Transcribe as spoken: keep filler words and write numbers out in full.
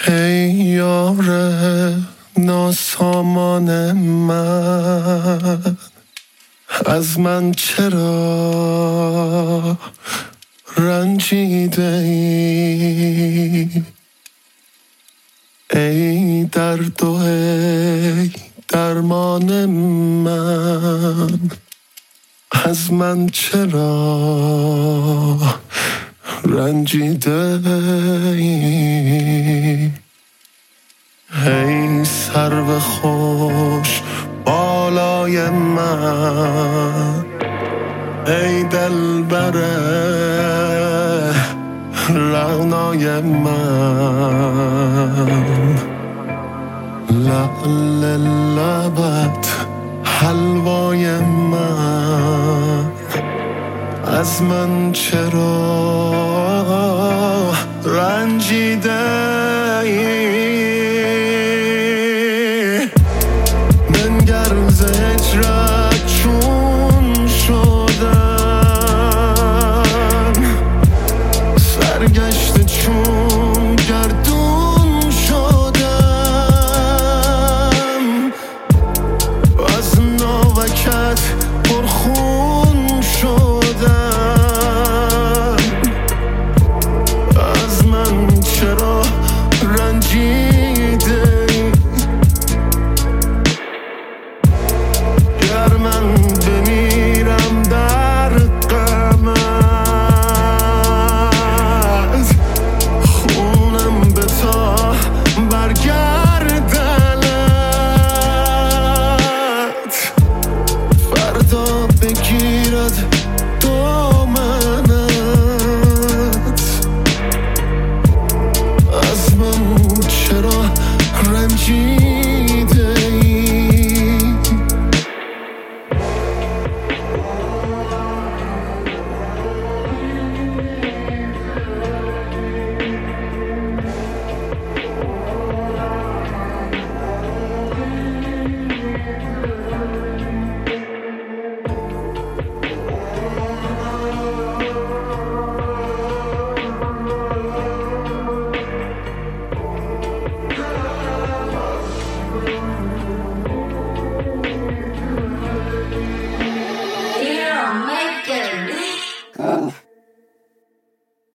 ای یار ناسامان من، از من چرا رنجیده ای؟ ای درد و ای درمان من، از من چرا رنجیده ای؟ ای سرو خوش بالای من، ای دلبر رعنای من، لعل لبت حلوای من، از من چرا رنجیده